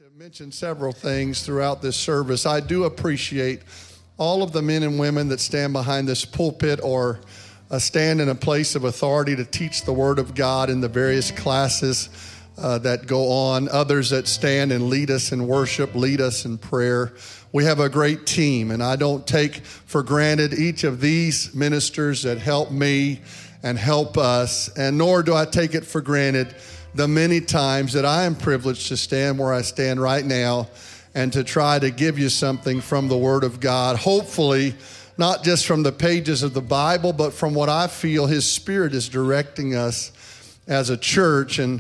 have mentioned several things throughout this service. I do appreciate all of the men and women that stand behind this pulpit or stand in a place of authority to teach the Word of God in the various classes that go on. Others that stand and lead us in worship, lead us in prayer. We have a great team, and I don't take for granted each of these ministers that help me and help us, and nor do I take it for granted the many times that I am privileged to stand where I stand right now and to try to give you something from the Word of God. Hopefully, not just from the pages of the Bible, but from what I feel His Spirit is directing us as a church. And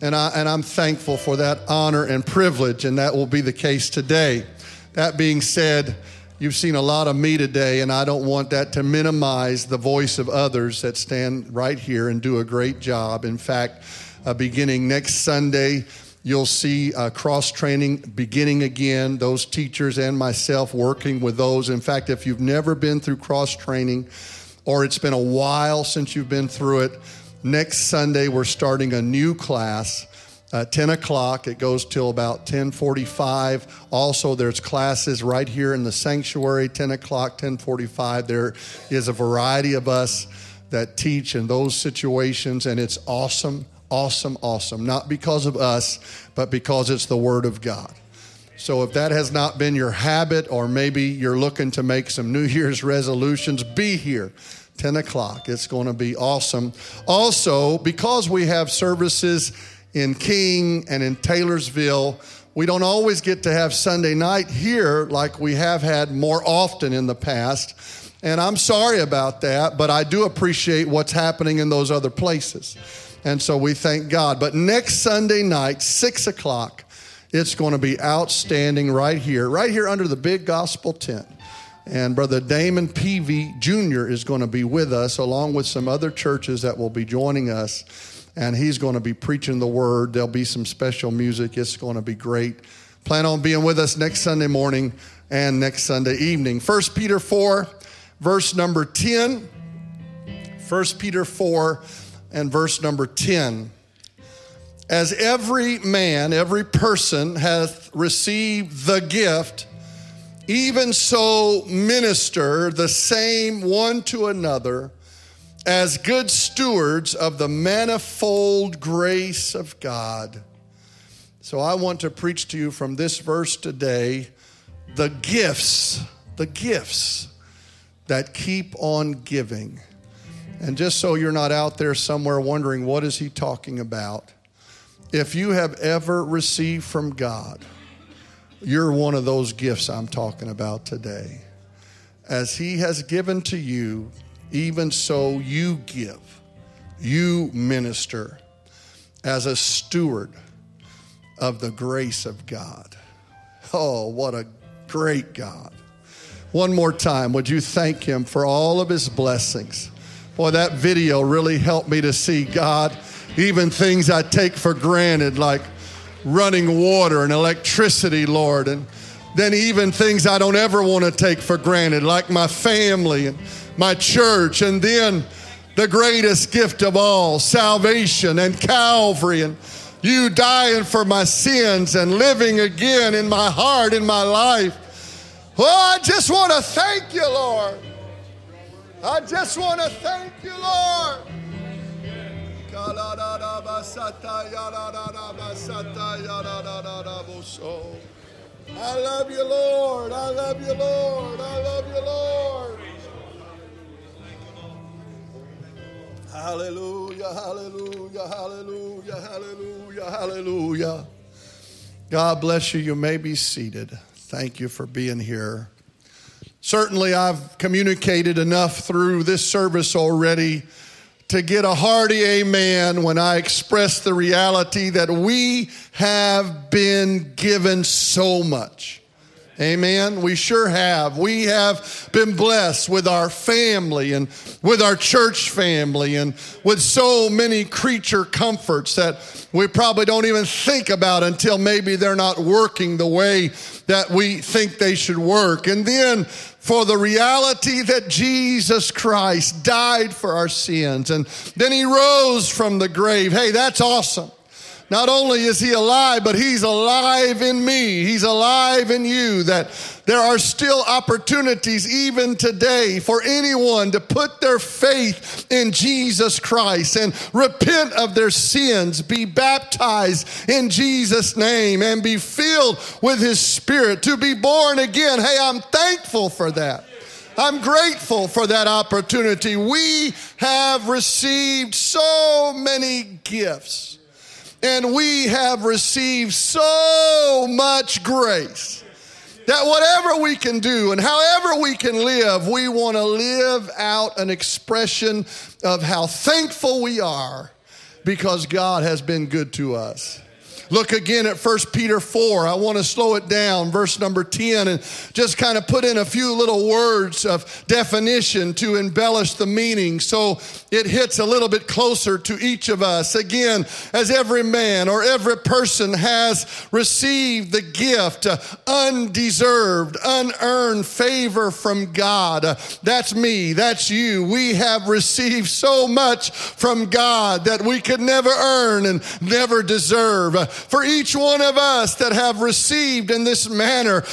I'm thankful for that honor and privilege, and that will be the case today. That being said, you've seen a lot of me today, and I don't want that to minimize the voice of others that stand right here and do a great job. In fact, beginning next Sunday, you'll see cross-training beginning again, those teachers and myself working with those. In fact, if you've never been through cross-training or it's been a while since you've been through it, next Sunday we're starting a new class at 10 o'clock. It goes till about 10:45. Also, there's classes right here in the sanctuary, 10 o'clock, 10:45. There is a variety of us that teach in those situations, and it's awesome. Awesome, awesome. Not because of us, but because it's the Word of God. So if that has not been your habit, or maybe you're looking to make some New Year's resolutions, be here, 10 o'clock. It's going to be awesome. Also, because we have services in King and in Taylorsville, we don't always get to have Sunday night here like we have had more often in the past. And I'm sorry about that, but I do appreciate what's happening in those other places. And so we thank God. But next Sunday night, 6 o'clock, it's going to be outstanding right here under the big gospel tent. And Brother Damon Peavy Jr. is going to be with us, along with some other churches that will be joining us. And he's going to be preaching the Word. There'll be some special music. It's going to be great. Plan on being with us next Sunday morning and next Sunday evening. 1 Peter 4, verse number 10. 1 Peter 4, and verse number 10. As every man, every person hath received the gift, even so minister the same one to another as good stewards of the manifold grace of God. So I want to preach to you from this verse today, the gifts that keep on giving. And just so you're not out there somewhere wondering, what is he talking about? If you have ever received from God, you're one of those gifts I'm talking about today. As he has given to you, even so you give, you minister as a steward of the grace of God. Oh, what a great God. One more time, would you thank him for all of his blessings? Boy, that video really helped me to see God, even things I take for granted, like running water and electricity, Lord, and then even things I don't ever want to take for granted, like my family and my church, and then the greatest gift of all, salvation and Calvary, and you dying for my sins and living again in my heart, in my life. Oh, I just want to thank you, Lord. I just want to thank you, Lord. I love you, Lord. I love you, Lord. I love you, Lord. Hallelujah, hallelujah, hallelujah, hallelujah, hallelujah. God bless you. You may be seated. Thank you for being here. Certainly, I've communicated enough through this service already to get a hearty amen when I express the reality that we have been given so much. Amen. We sure have. We have been blessed with our family and with our church family and with so many creature comforts that we probably don't even think about until maybe they're not working the way that we think they should work. And then for the reality that Jesus Christ died for our sins and then he rose from the grave. Hey, that's awesome. Not only is he alive, but he's alive in me. He's alive in you. That there are still opportunities even today for anyone to put their faith in Jesus Christ and repent of their sins, be baptized in Jesus' name, and be filled with his Spirit, to be born again. Hey, I'm thankful for that. I'm grateful for that opportunity. We have received so many gifts. And we have received so much grace that whatever we can do and however we can live, we want to live out an expression of how thankful we are because God has been good to us. Look again at 1 Peter 4. I want to slow it down, verse number 10, and just kind of put in a few little words of definition to embellish the meaning so it hits a little bit closer to each of us. Again, as every man or every person has received the gift, undeserved, unearned favor from God. That's me, that's you. We have received so much from God that we could never earn and never deserve. For each one of us that have received in this manner,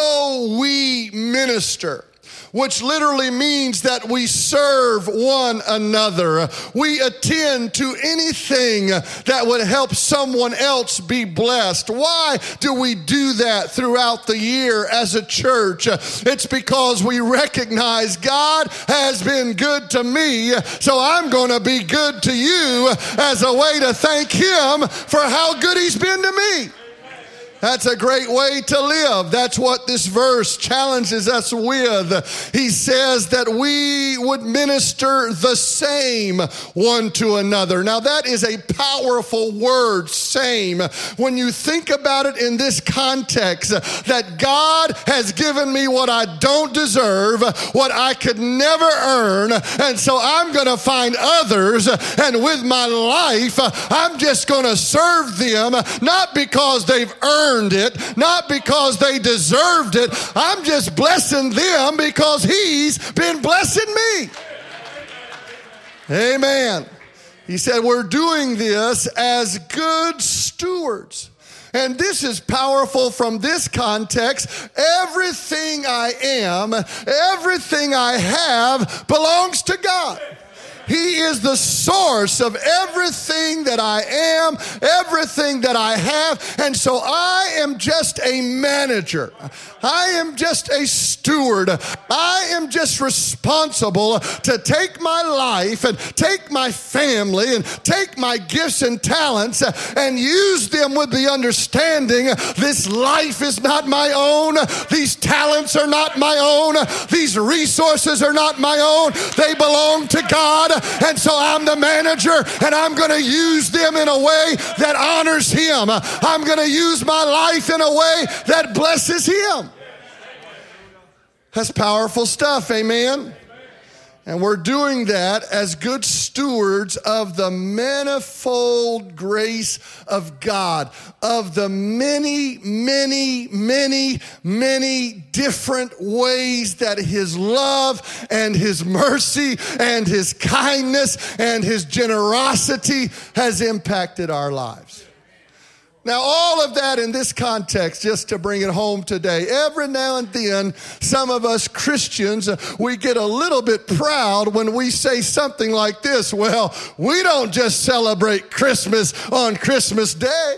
so we minister, which literally means that we serve one another. We attend to anything that would help someone else be blessed. Why do we do that throughout the year as a church? It's because we recognize God has been good to me, so I'm going to be good to you as a way to thank him for how good he's been to me. That's a great way to live. That's what this verse challenges us with. He says that we would minister the same one to another. Now that is a powerful word, same. When you think about it in this context, that God has given me what I don't deserve, what I could never earn, and so I'm going to find others, and with my life, I'm just going to serve them, not because they've earned it, not because they deserved it. I'm just blessing them because he's been blessing me. Amen. He said we're doing this as good stewards. And this is powerful from this context. Everything I am, everything I have belongs to God. He is the source of everything that I am, everything that I have. And so I am just a manager. I am just a steward. I am just responsible to take my life and take my family and take my gifts and talents and use them with the understanding this life is not my own. These talents are not my own. These resources are not my own. They belong to God. And so I'm the manager, and I'm going to use them in a way that honors him. I'm going to use my life in a way that blesses him. That's powerful stuff, amen? And we're doing that as good stewards of the manifold grace of God, of the many, many, many, many different ways that his love and his mercy and his kindness and his generosity has impacted our lives. Now, all of that in this context, just to bring it home today, every now and then, some of us Christians, we get a little bit proud when we say something like this. Well, we don't just celebrate Christmas on Christmas Day.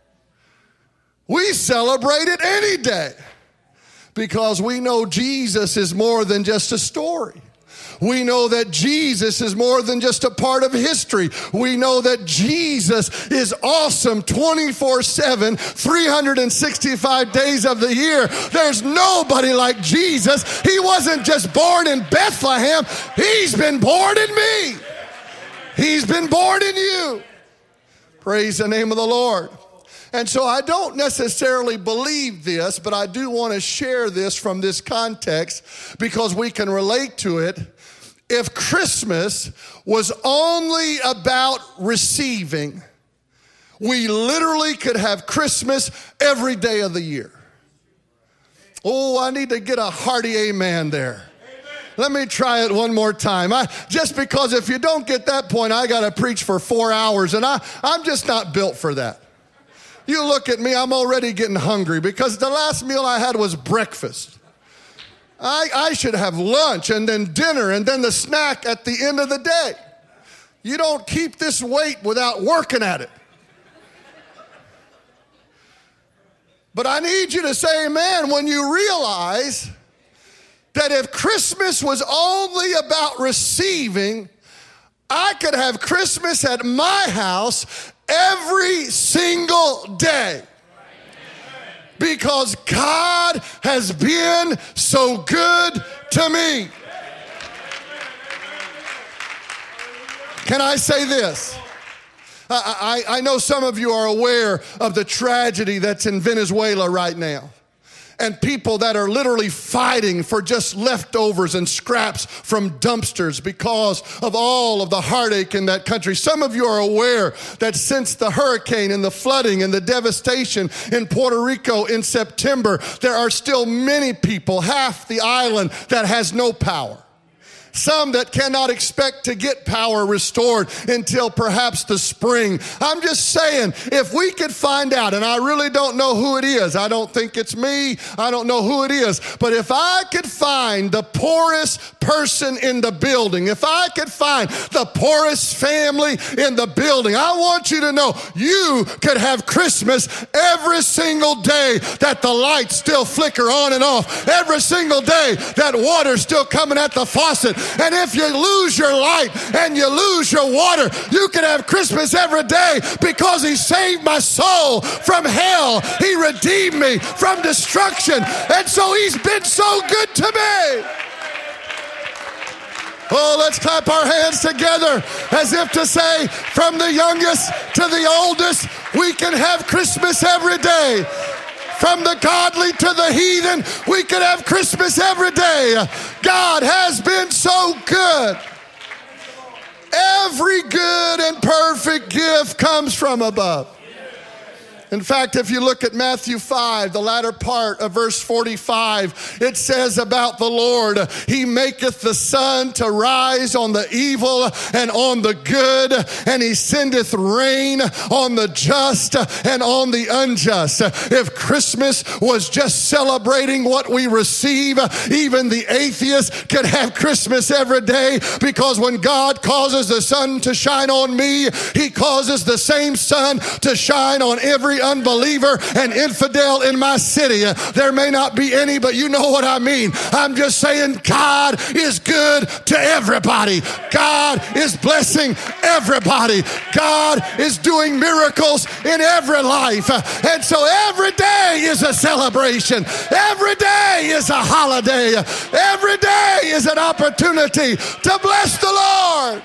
We celebrate it any day because we know Jesus is more than just a story. We know that Jesus is more than just a part of history. We know that Jesus is awesome 24/7, 365 days of the year. There's nobody like Jesus. He wasn't just born in Bethlehem. He's been born in me. He's been born in you. Praise the name of the Lord. And so I don't necessarily believe this, but I do want to share this from this context because we can relate to it. If Christmas was only about receiving, we literally could have Christmas every day of the year. Oh, I need to get a hearty amen there. Let me try it one more time. Just because if you don't get that point, I got to preach for 4 hours, and I'm just not built for that. You look at me, I'm already getting hungry because the last meal I had was breakfast. I should have lunch and then dinner and then the snack at the end of the day. You don't keep this weight without working at it. But I need you to say amen when you realize that if Christmas was only about receiving, I could have Christmas at my house every single day. Because God has been so good to me. Can I say this? I know some of you are aware of the tragedy that's in Venezuela right now. And people that are literally fighting for just leftovers and scraps from dumpsters because of all of the heartache in that country. Some of you are aware that since the hurricane and the flooding and the devastation in Puerto Rico in September, there are still many people, half the island, that has no power. Some that cannot expect to get power restored until perhaps the spring. I'm just saying, if we could find out, and I really don't know who it is. I don't think it's me. I don't know who it is. But if I could find the poorest person in the building, if I could find the poorest family in the building, I want you to know you could have Christmas every single day that the lights still flicker on and off. Every single day that water's still coming at the faucet. And if you lose your light and you lose your water, you can have Christmas every day because he saved my soul from hell. He redeemed me from destruction. And so he's been so good to me. Oh, let's clap our hands together as if to say, from the youngest to the oldest, we can have Christmas every day. From the godly to the heathen, we can have Christmas every day. God has been so good. Every good and perfect gift comes from above. In fact, if you look at Matthew 5, the latter part of verse 45, it says about the Lord, he maketh the sun to rise on the evil and on the good, and he sendeth rain on the just and on the unjust. If Christmas was just celebrating what we receive, even the atheist could have Christmas every day, because when God causes the sun to shine on me, he causes the same sun to shine on every unbeliever and infidel in my city. There may not be any, but you know what I mean. I'm just saying God is good to everybody. God is blessing everybody. God is doing miracles in every life. And so every day is a celebration. Every day is a holiday. Every day is an opportunity to bless the Lord.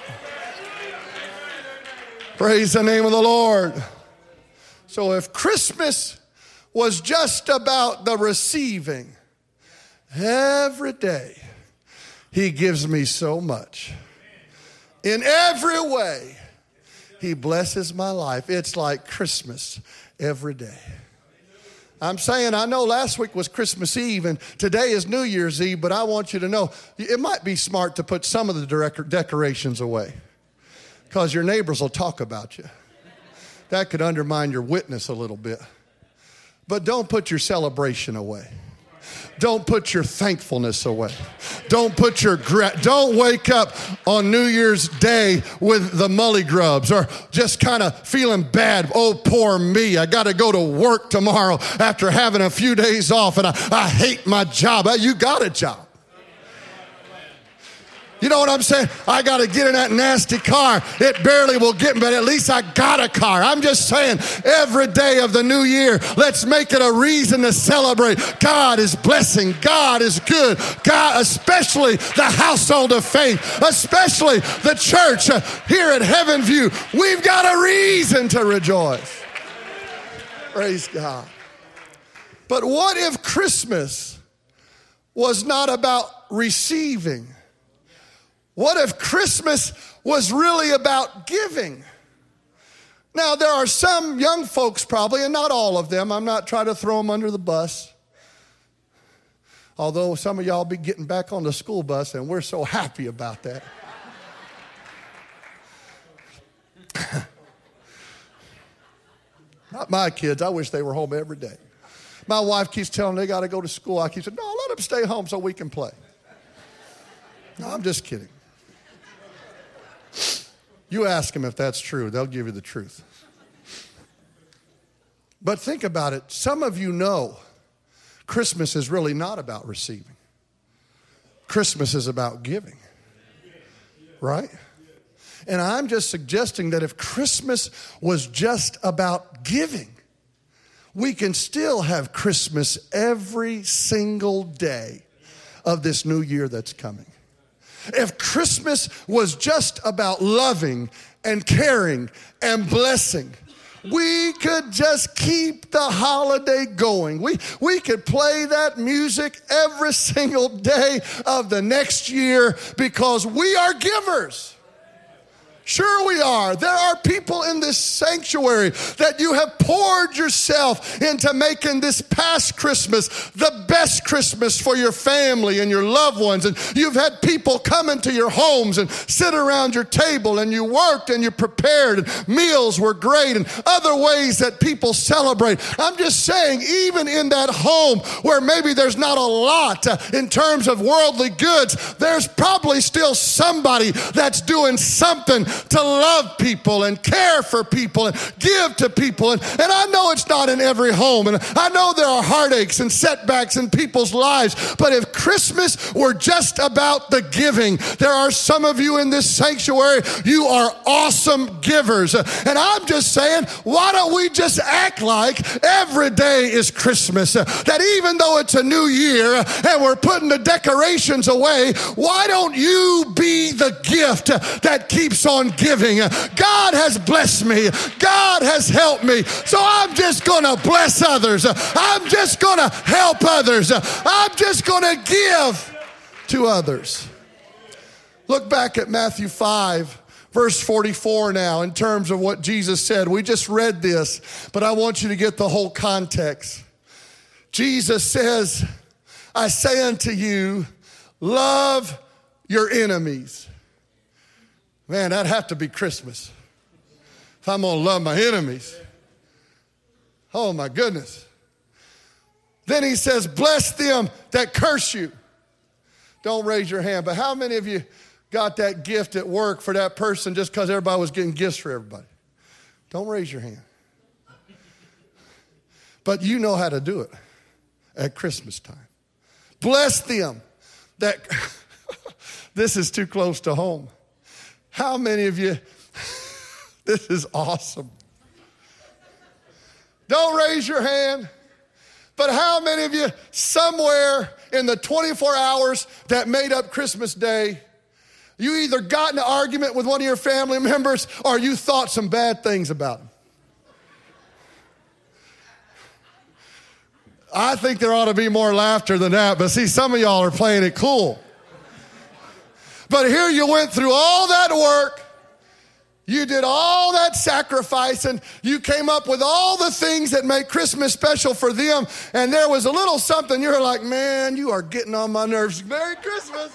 Praise the name of the Lord. So if Christmas was just about the receiving, every day he gives me so much. In every way, he blesses my life. It's like Christmas every day. I'm saying, I know last week was Christmas Eve and today is New Year's Eve, but I want you to know it might be smart to put some of the decorations away, because your neighbors will talk about you. That could undermine your witness a little bit. But don't put your celebration away. Don't put your thankfulness away. Don't put your don't wake up on New Year's Day with the mully grubs or just kind of feeling bad. Oh, poor me. I got to go to work tomorrow after having a few days off and I hate my job. You got a job. You know what I'm saying? I got to get in that nasty car. It barely will get me, but at least I got a car. I'm just saying, every day of the new year, let's make it a reason to celebrate. God is blessing. God is good. God, especially the household of faith, especially the church here at Heaven View. We've got a reason to rejoice. Praise God. But what if Christmas was not about receiving? What if Christmas was really about giving? Now, there are some young folks probably, and not all of them. I'm not trying to throw them under the bus. Although some of y'all be getting back on the school bus, and we're so happy about that. Not my kids. I wish they were home every day. My wife keeps telling them they got to go to school. I keep saying, no, let them stay home so we can play. No, I'm just kidding. You ask them if that's true. They'll give you the truth. But think about it. Some of you know Christmas is really not about receiving. Christmas is about giving. Right? And I'm just suggesting that if Christmas was just about giving, we can still have Christmas every single day of this new year that's coming. If Christmas was just about loving and caring and blessing, we could just keep the holiday going. We could play that music every single day of the next year because we are givers. Sure we are. There are people in this sanctuary that you have poured yourself into making this past Christmas the best Christmas for your family and your loved ones. And you've had people come into your homes and sit around your table, and you worked and you prepared, and meals were great, and other ways that people celebrate. I'm just saying, even in that home where maybe there's not a lot in terms of worldly goods, there's probably still somebody that's doing something to love people and care for people and give to people. And I know it's not in every home, and I know there are heartaches and setbacks in people's lives, but if Christmas were just about the giving, there are some of you in this sanctuary, you are awesome givers. And I'm just saying, why don't we just act like every day is Christmas? That even though it's a new year and we're putting the decorations away, why don't you be the gift that keeps on giving? God has blessed me. God has helped me. So I'm just going to bless others. I'm just going to help others. I'm just going to give to others. Look back at Matthew 5, verse 44 now, in terms of what Jesus said. We just read this, but I want you to get the whole context. Jesus says, I say unto you, love your enemies. Man, that'd have to be Christmas if I'm going to love my enemies. Oh, my goodness. Then he says, bless them that curse you. Don't raise your hand, but how many of you got that gift at work for that person just because everybody was getting gifts for everybody? Don't raise your hand. But you know how to do it at Christmas time. Bless them that, this is too close to home. How many of you, this is awesome. Don't raise your hand, but how many of you somewhere in the 24 hours that made up Christmas Day, you either got in an argument with one of your family members or you thought some bad things about them? I think there ought to be more laughter than that, but see, some of y'all are playing it cool. But here you went through all that work, you did all that sacrifice, and you came up with all the things that make Christmas special for them, and there was a little something, you're like, man, you are getting on my nerves. Merry Christmas.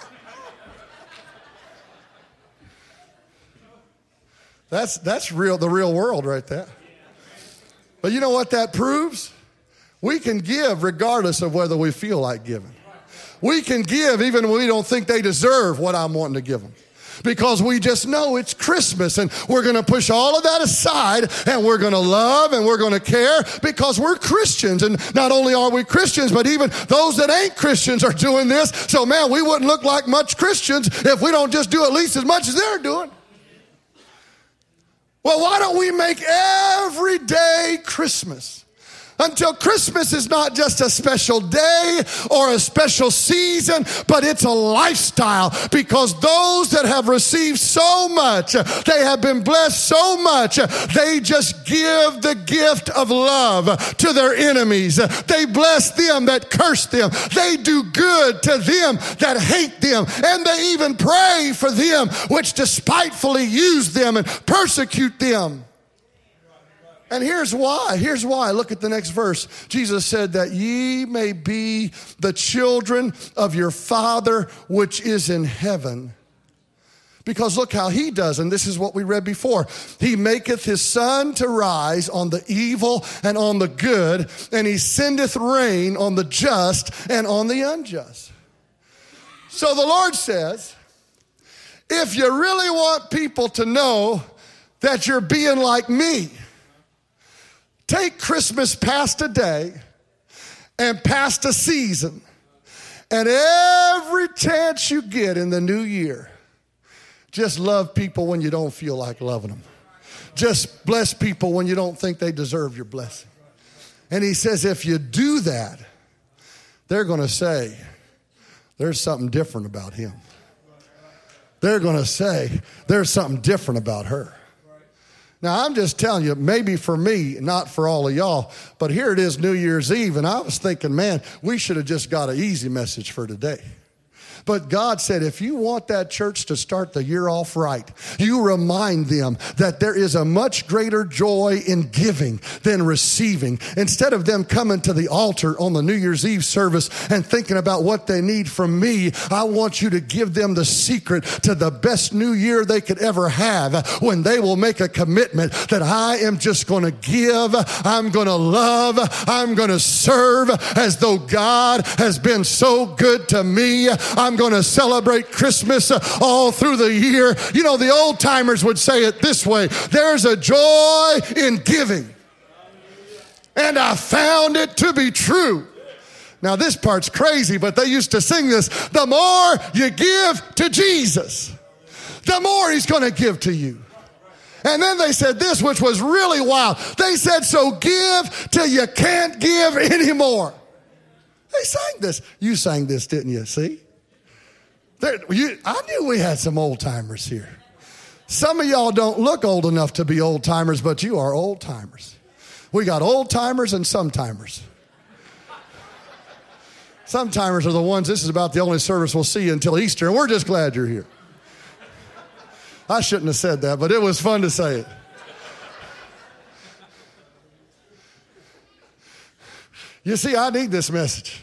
That's real, the real world right there. But you know what that proves? We can give regardless of whether we feel like giving. We can give even when we don't think they deserve what I'm wanting to give them. Because we just know it's Christmas, and we're going to push all of that aside, and we're going to love and we're going to care because we're Christians. And not only are we Christians, but even those that ain't Christians are doing this. So man, we wouldn't look like much Christians if we don't just do at least as much as they're doing. Well, why don't we make every day Christmas? Until Christmas is not just a special day or a special season, but it's a lifestyle, because those that have received so much, they have been blessed so much, they just give the gift of love to their enemies. They bless them that curse them. They do good to them that hate them. And they even pray for them which despitefully use them and persecute them. And here's why. Here's why. Look at the next verse. Jesus said that ye may be the children of your Father which is in heaven. Because look how he does, and this is what we read before. He maketh his sun to rise on the evil and on the good, and he sendeth rain on the just and on the unjust. So the Lord says, if you really want people to know that you're being like me, take Christmas past a day and past a season, and every chance you get in the new year, just love people when you don't feel like loving them. Just bless people when you don't think they deserve your blessing. And he says, if you do that, they're going to say, there's something different about him. They're going to say, there's something different about her. Now, I'm just telling you, maybe for me, not for all of y'all, but here it is New Year's Eve, and I was thinking, man, we should have just got an easy message for today. But God said, if you want that church to start the year off right, you remind them that there is a much greater joy in giving than receiving. Instead of them coming to the altar on the New Year's Eve service and thinking about what they need from me, I want you to give them the secret to the best new year they could ever have, when they will make a commitment that I am just going to give, I'm going to love, I'm going to serve as though God has been so good to me. I'm going to celebrate Christmas all through the year. You know, the old timers would say it this way: there's a joy in giving, and I found it to be true. Now this part's crazy, but they used to sing this: the more you give to Jesus, the more he's going to give to you. And then they said this, which was really wild. They said, so give till you can't give anymore. They sang this. You sang this, didn't you? See? I knew we had some old timers here. Some of y'all don't look old enough to be old timers, but you are old timers. We got old timers and some timers. Some timers are the ones, this is about the only service we'll see until Easter, and we're just glad you're here. I shouldn't have said that, but it was fun to say it. You see, I need this message.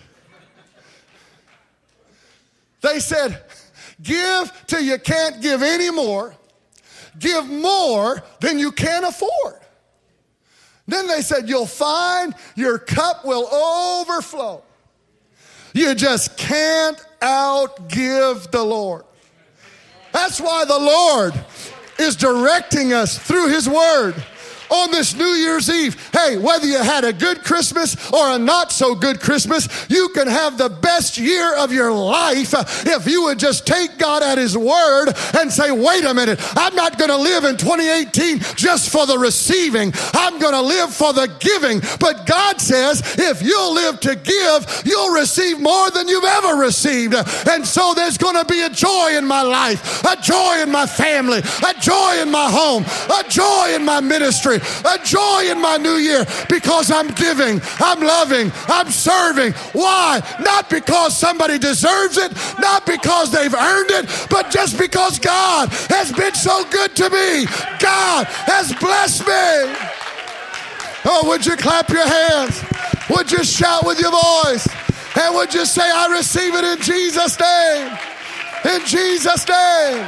They said, give till you can't give anymore. Give more than you can afford. Then they said, you'll find your cup will overflow. You just can't outgive the Lord. That's why the Lord is directing us through his word on this New Year's Eve. Hey, whether you had a good Christmas or a not so good Christmas, you can have the best year of your life if you would just take God at his word and say, wait a minute, I'm not going to live in 2018 just for the receiving. I'm going to live for the giving. But God says, if you'll live to give, you'll receive more than you've ever received. And so there's going to be a joy in my life, a joy in my family, a joy in my home, a joy in my ministry, a joy in my new year, because I'm giving, I'm loving, I'm serving. Why? Not because somebody deserves it, not because they've earned it, but just because God has been so good to me. God has blessed me. Oh, would you clap your hands? Would you shout with your voice? And would you say, I receive it in Jesus' name? In Jesus' name.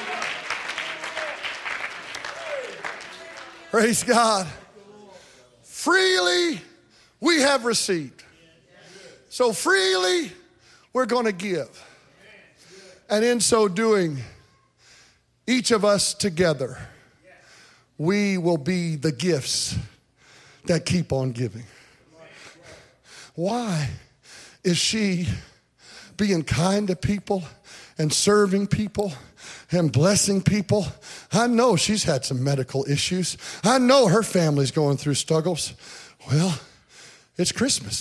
Praise God. Freely we have received. So freely we're going to give. And in so doing, each of us together, we will be the gifts that keep on giving. Why is she being kind to people and serving people and blessing people? I know she's had some medical issues. I know her family's going through struggles. Well, it's Christmas.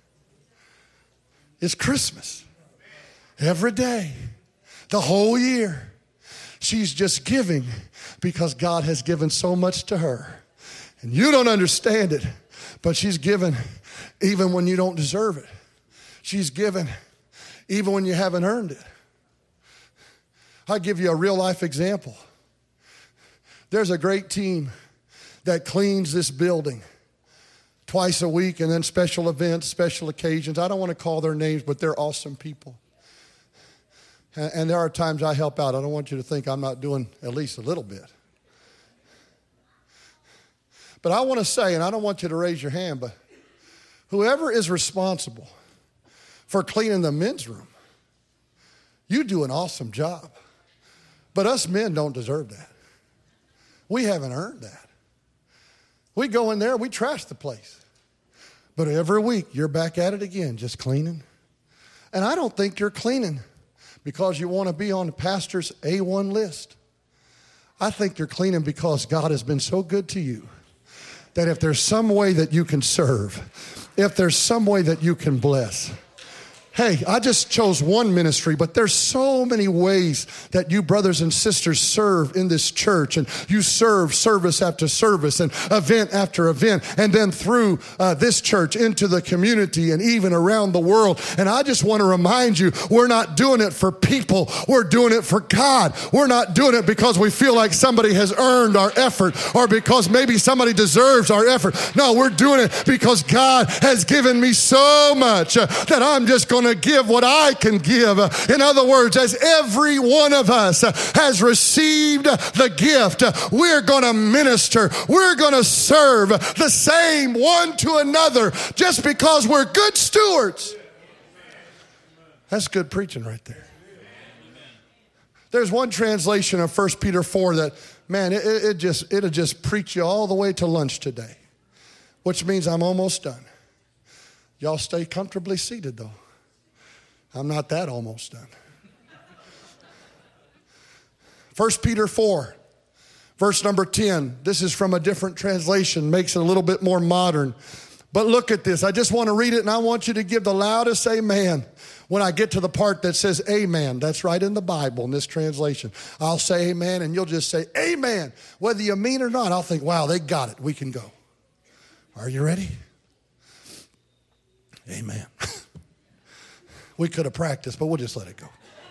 It's Christmas. Every day, the whole year, she's just giving because God has given so much to her. And you don't understand it, but she's given even when you don't deserve it. She's given even when you haven't earned it. I'll give you a real life example. There's a great team that cleans this building twice a week, and then special events, special occasions. I don't want to call their names, but they're awesome people. And there are times I help out. I don't want you to think I'm not doing at least a little bit. But I want to say, and I don't want you to raise your hand, but whoever is responsible for cleaning the men's room, you do an awesome job. But us men don't deserve that. We haven't earned that. We go in there, we trash the place. But every week, you're back at it again, just cleaning. And I don't think you're cleaning because you want to be on the pastor's A1 list. I think you're cleaning because God has been so good to you that if there's some way that you can serve, if there's some way that you can bless. Hey, I just chose one ministry, but there's so many ways that you brothers and sisters serve in this church, and you serve service after service and event after event, and then through this church into the community and even around the world. And I just want to remind you, we're not doing it for people. We're doing it for God. We're not doing it because we feel like somebody has earned our effort or because maybe somebody deserves our effort. No, we're doing it because God has given me so much that I'm just going to give what I can give. In other words, as every one of us has received the gift, we're going to minister. We're going to serve the same one to another just because we're good stewards. That's good preaching right there. There's one translation of 1 Peter 4 that, man, it'll just preach you all the way to lunch today, which means I'm almost done. Y'all stay comfortably seated, though. I'm not that almost done. 1 Peter 4, verse number 10. This is from a different translation, makes it a little bit more modern. But look at this. I just want to read it, and I want you to give the loudest amen when I get to the part that says amen. That's right in the Bible in this translation. I'll say amen, and you'll just say amen. Whether you mean or not, I'll think, wow, they got it. We can go. Are you ready? Amen. We could have practiced, but we'll just let it go.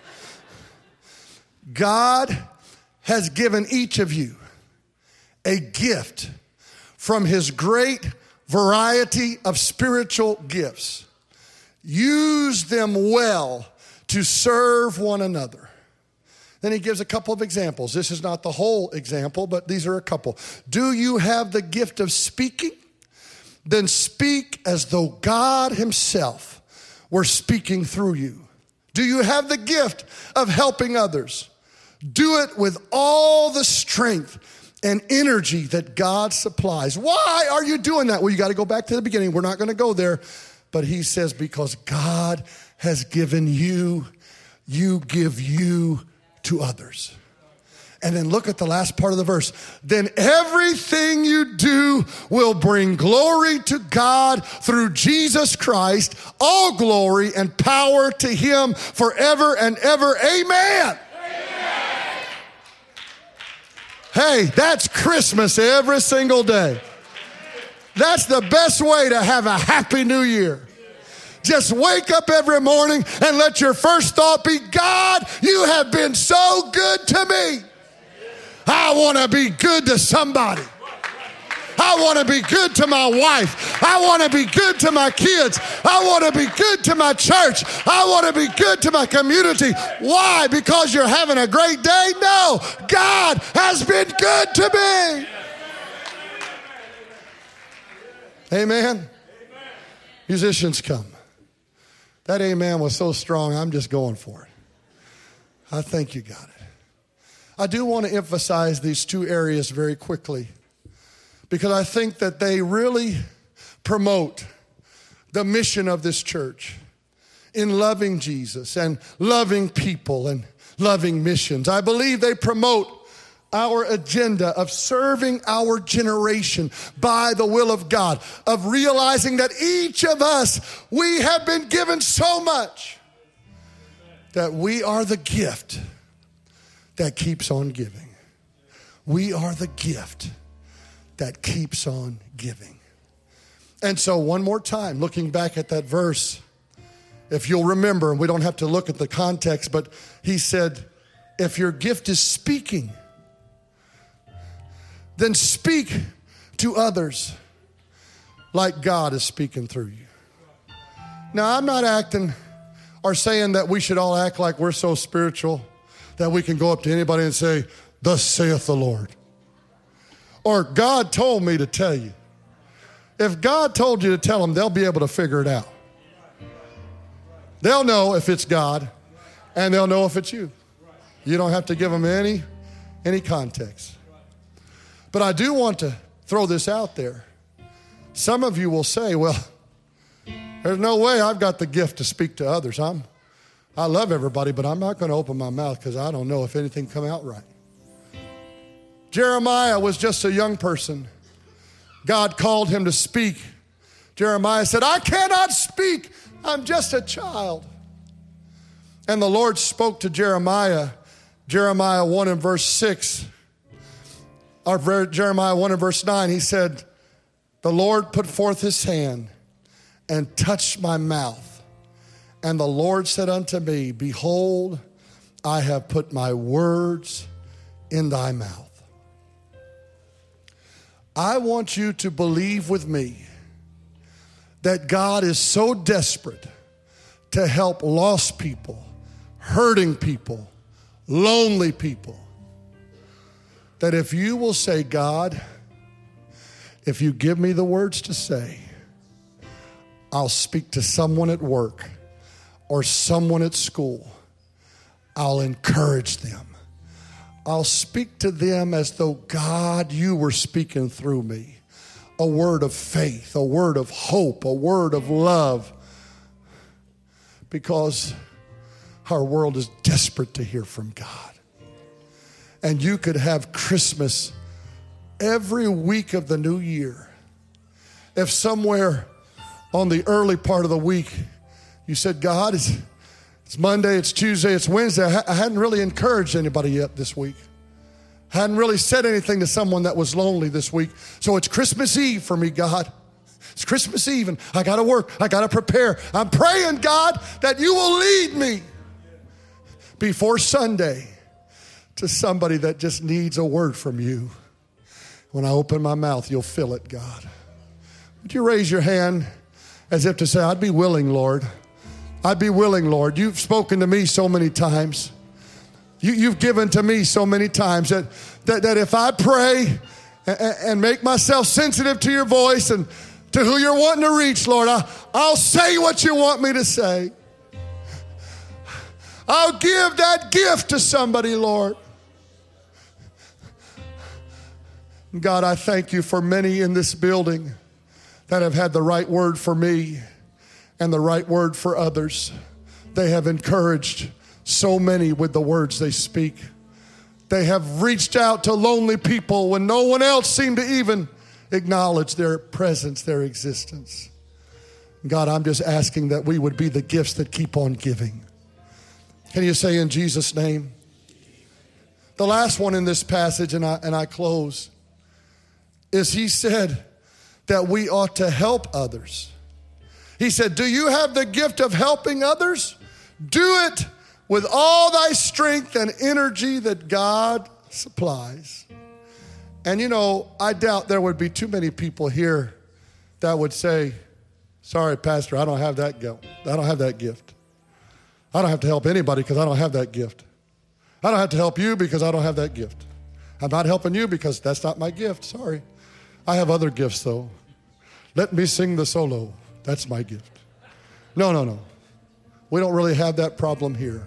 God has given each of you a gift from his great variety of spiritual gifts. Use them well to serve one another. Then he gives a couple of examples. This is not the whole example, but these are a couple. Do you have the gift of speaking? Then speak as though God himself were speaking through you. Do you have the gift of helping others? Do it with all the strength and energy that God supplies. Why are you doing that? Well, you got to go back to the beginning. We're not going to go there. But he says, because God has given you, you give you to others. And then look at the last part of the verse. Then everything you do will bring glory to God through Jesus Christ. All glory and power to him forever and ever. Amen. Amen. Hey, that's Christmas every single day. That's the best way to have a happy new year. Just wake up every morning and let your first thought be, God, you have been so good to me. I want to be good to somebody. I want to be good to my wife. I want to be good to my kids. I want to be good to my church. I want to be good to my community. Why? Because you're having a great day? No. God has been good to me. Amen. Musicians, come. That amen was so strong, I'm just going for it. I think you got it. I do want to emphasize these two areas very quickly because I think that they really promote the mission of this church in loving Jesus and loving people and loving missions. I believe they promote our agenda of serving our generation by the will of God, of realizing that each of us, we have been given so much that we are the gift that keeps on giving. We are the gift that keeps on giving. And so one more time, looking back at that verse, if you'll remember, and we don't have to look at the context, but he said, if your gift is speaking, then speak to others like God is speaking through you. Now, I'm not acting are saying that we should all act like we're so spiritual that we can go up to anybody and say, "Thus saith the Lord." Or, "God told me to tell you." If God told you to tell them, they'll be able to figure it out. They'll know if it's God, and they'll know if it's you. You don't have to give them any context. But I do want to throw this out there. Some of you will say, "Well, there's no way I've got the gift to speak to others. I love everybody, but I'm not going to open my mouth because I don't know if anything come out right." Jeremiah was just a young person. God called him to speak. Jeremiah said, "I cannot speak. I'm just a child." And the Lord spoke to Jeremiah, Jeremiah 1 and verse 6, or Jeremiah 1 and verse 9. He said, "The Lord put forth his hand and touched my mouth. And the Lord said unto me, Behold, I have put my words in thy mouth." I want you to believe with me that God is so desperate to help lost people, hurting people, lonely people, that if you will say, "God, if you give me the words to say, I'll speak to someone at work or someone at school. I'll encourage them. I'll speak to them as though, God, you were speaking through me. A word of faith, a word of hope, a word of love." Because our world is desperate to hear from God. And you could have Christmas every week of the new year. If somewhere on the early part of the week you said, "God, it's Monday, it's Tuesday, it's Wednesday. I hadn't really encouraged anybody yet this week. I hadn't really said anything to someone that was lonely this week. So it's Christmas Eve for me, God. It's Christmas Eve and I got to work. I got to prepare. I'm praying, God, that you will lead me before Sunday to somebody that just needs a word from you. When I open my mouth, you'll fill it, God." Would you raise your hand as if to say, "I'd be willing, Lord. I'd be willing, Lord. You've spoken to me so many times. You've given to me so many times that if I pray and make myself sensitive to your voice and to who you're wanting to reach, Lord, I'll say what you want me to say. I'll give that gift to somebody, Lord." God, I thank you for many in this building that have had the right word for me and the right word for others. They have encouraged so many with the words they speak. They have reached out to lonely people when no one else seemed to even acknowledge their presence, their existence. God, I'm just asking that we would be the gifts that keep on giving. Can you say in Jesus' name? The last one in this passage, and I close, is he said that we ought to help others. He said, "Do you have the gift of helping others? Do it with all thy strength and energy that God supplies." And you know, I doubt there would be too many people here that would say, "Sorry, Pastor, I don't have that gift. I don't have that gift. I don't have to help anybody because I don't have that gift. I don't have to help you because I don't have that gift. I'm not helping you because that's not my gift. Sorry. I have other gifts though. Let me sing the solo. That's my gift." No. We don't really have that problem here.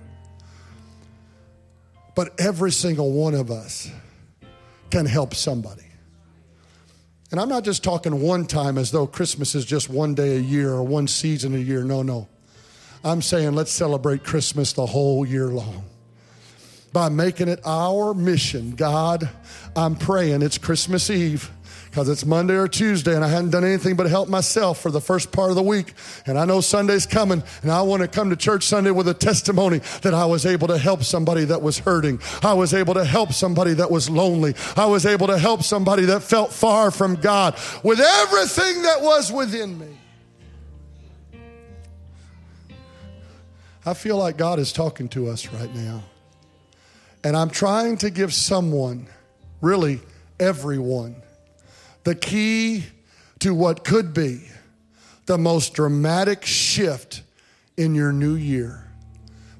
But every single one of us can help somebody. And I'm not just talking one time as though Christmas is just one day a year or one season a year. No. I'm saying let's celebrate Christmas the whole year long by making it our mission. God, I'm praying it's Christmas Eve because it's Monday or Tuesday and I hadn't done anything but help myself for the first part of the week. And I know Sunday's coming and I want to come to church Sunday with a testimony that I was able to help somebody that was hurting. I was able to help somebody that was lonely. I was able to help somebody that felt far from God with everything that was within me. I feel like God is talking to us right now. And I'm trying to give someone, really everyone, the key to what could be the most dramatic shift in your new year.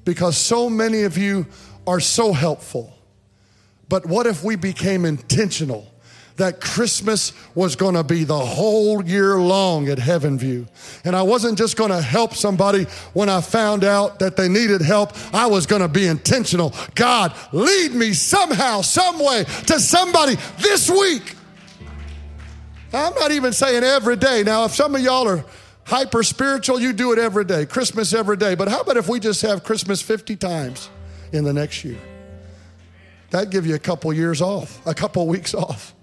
because so many of you are so helpful. But what if we became intentional that Christmas was going to be the whole year long at Heaven View? And I wasn't just going to help somebody when I found out that they needed help. I was going to be intentional. God, lead me somehow, some way to somebody this week. I'm not even saying every day. Now, if some of y'all are hyper spiritual, you do it every day, Christmas every day. But how about if we just have Christmas 50 times in the next year? That'd give you a couple years off, a couple weeks off.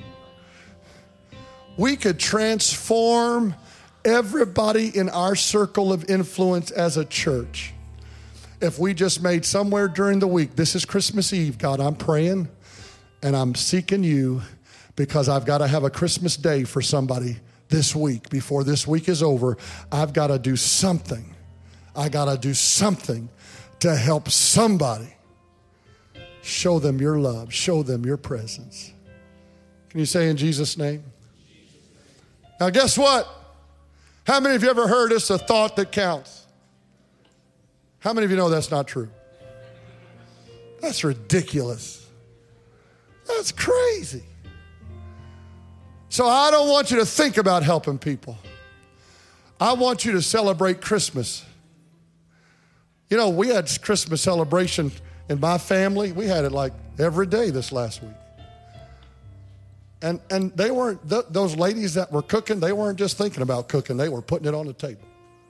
We could transform everybody in our circle of influence as a church if we just made somewhere during the week, this is Christmas Eve, God, I'm praying and I'm seeking you because I've got to have a Christmas day for somebody this week. Before this week is over, I've got to do something. I got to do something to help somebody. Show them your love. Show them your presence. Can you say in Jesus' name? Now, guess what? How many of you ever heard it's a thought that counts? How many of you know that's not true? That's ridiculous. That's crazy. So I don't want you to think about helping people. I want you to celebrate Christmas. You know, we had Christmas celebration in my family. We had it like every day this last week. And they weren't, those ladies that were cooking, they weren't just thinking about cooking. They were putting it on the table.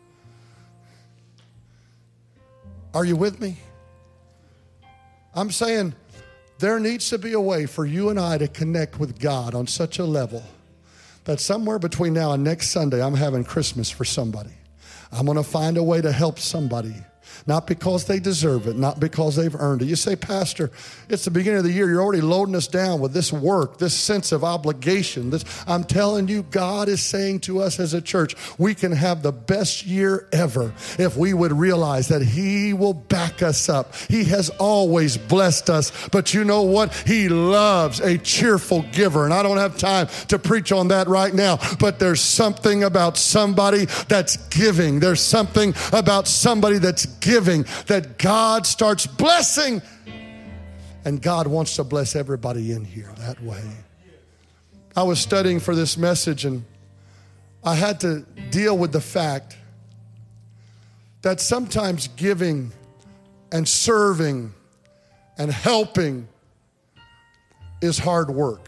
Are you with me? I'm saying there needs to be a way for you and I to connect with God on such a level that somewhere between now and next Sunday, I'm having Christmas for somebody. I'm going to find a way to help somebody. Not because they deserve it, not because they've earned it. You say, Pastor, it's the beginning of the year. You're already loading us down with this work, this sense of obligation. I'm telling you, God is saying to us as a church, we can have the best year ever if we would realize that He will back us up. He has always blessed us, but you know what? He loves a cheerful giver, and I don't have time to preach on that right now, but there's something about somebody that's giving. There's something about somebody that's giving that God starts blessing, and God wants to bless everybody in here that way. I was studying for this message, and I had to deal with the fact that sometimes giving and serving and helping is hard work.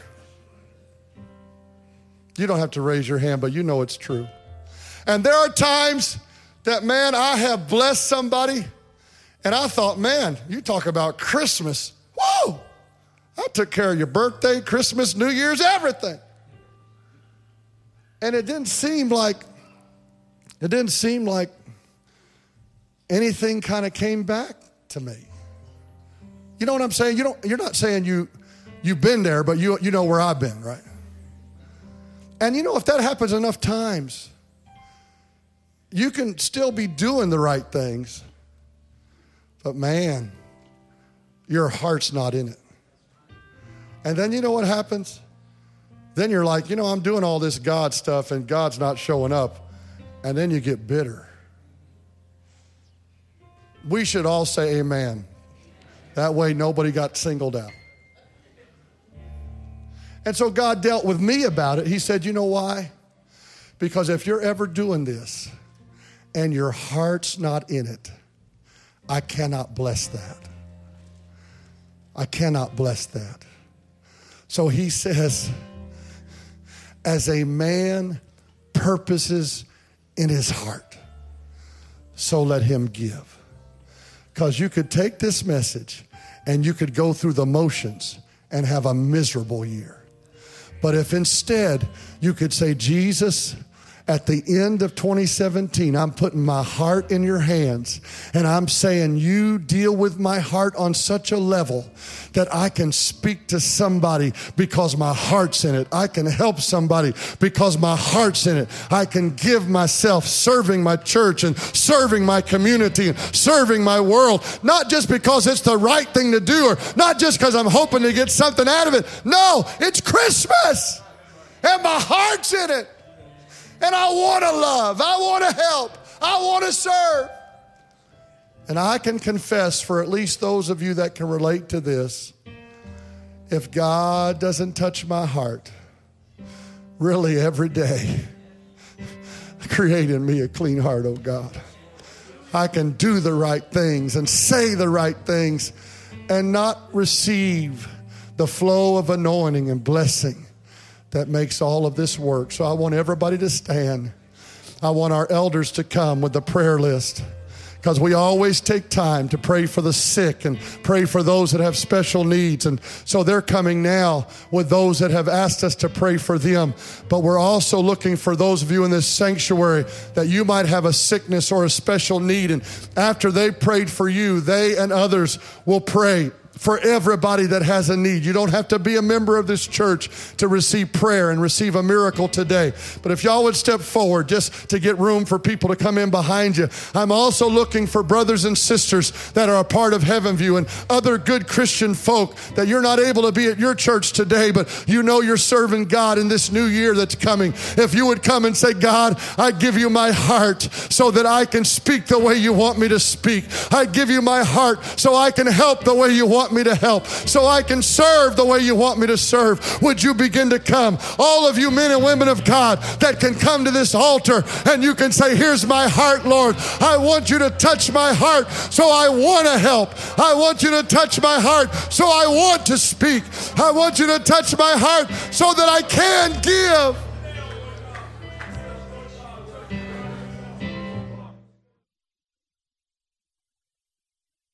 You don't have to raise your hand, but you know it's true. And there are times that, man, I have blessed somebody, and I thought, man, you talk about Christmas. Whoa! I took care of your birthday, Christmas, New Year's, everything. And it didn't seem like anything kind of came back to me. You know what I'm saying? You're not saying you've been there, but you know where I've been, right? And you know, if that happens enough times, you can still be doing the right things, but man, your heart's not in it. And then you know what happens? Then you're like, you know, I'm doing all this God stuff and God's not showing up. And then you get bitter. We should all say amen. That way nobody got singled out. And so God dealt with me about it. He said, you know why? Because if you're ever doing this and your heart's not in it, I cannot bless that. I cannot bless that. So He says, as a man purposes in his heart, so let him give. Because you could take this message and you could go through the motions and have a miserable year. But if instead you could say, Jesus, at the end of 2017, I'm putting my heart in your hands, and I'm saying you deal with my heart on such a level that I can speak to somebody because my heart's in it. I can help somebody because my heart's in it. I can give myself serving my church and serving my community and serving my world, not just because it's the right thing to do or not just because I'm hoping to get something out of it. No, it's Christmas, and my heart's in it. And I want to love. I want to help. I want to serve. And I can confess, for at least those of you that can relate to this, if God doesn't touch my heart, really every day, create in me a clean heart, oh God. I can do the right things and say the right things and not receive the flow of anointing and blessing that makes all of this work. So I want everybody to stand. I want our elders to come with the prayer list, because we always take time to pray for the sick and pray for those that have special needs. And so they're coming now with those that have asked us to pray for them. But we're also looking for those of you in this sanctuary that you might have a sickness or a special need. And after they prayed for you, they and others will pray for everybody that has a need. You don't have to be a member of this church to receive prayer and receive a miracle today. But if y'all would step forward just to get room for people to come in behind you. I'm also looking for brothers and sisters that are a part of Heaven View and other good Christian folk that you're not able to be at your church today, but you know you're serving God in this new year that's coming. If you would come and say, God, I give you my heart so that I can speak the way you want me to speak. I give you my heart so I can help the way you want me to help, so I can serve the way you want me to serve. Would you begin to come? All of you men and women of God that can come to this altar and you can say, here's my heart, Lord. I want you to touch my heart, so I want to help. I want you to touch my heart, so I want to speak. I want you to touch my heart so that I can give.